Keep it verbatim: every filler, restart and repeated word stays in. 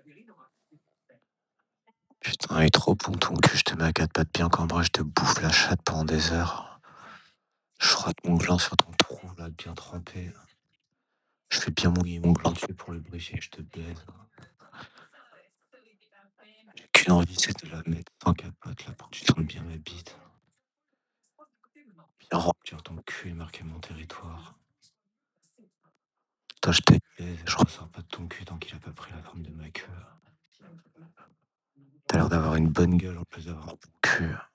Putain, il est trop bon ton cul, je te mets à quatre pattes bien cambré, je te bouffe la chatte pendant des heures. Je frotte mon gland sur ton trou, là, bien trempé. Je fais bien mouiller mon gland dessus pour le briefer, je te baise. J'ai qu'une envie, c'est de la mettre sans capote, là, pour que tu sentes bien ma bite. Bien remplir ton cul et marquer mon territoire. Toi, je te baise, je ressors pas de ton cul tant qu'il a pas pris la forme de ma queue. T'as l'air d'avoir une bonne gueule en plus d'avoir un bon cul.